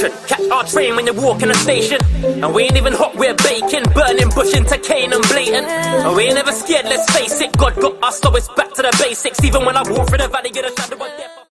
motion. Catch our train when you're walking a station. And we ain't even hot, we're baking. Burning bush into cane and blatant. And we ain't never scared, let's face it. God got us, so it's back to the basics. Even when I walk through the valley, get a shadow of death.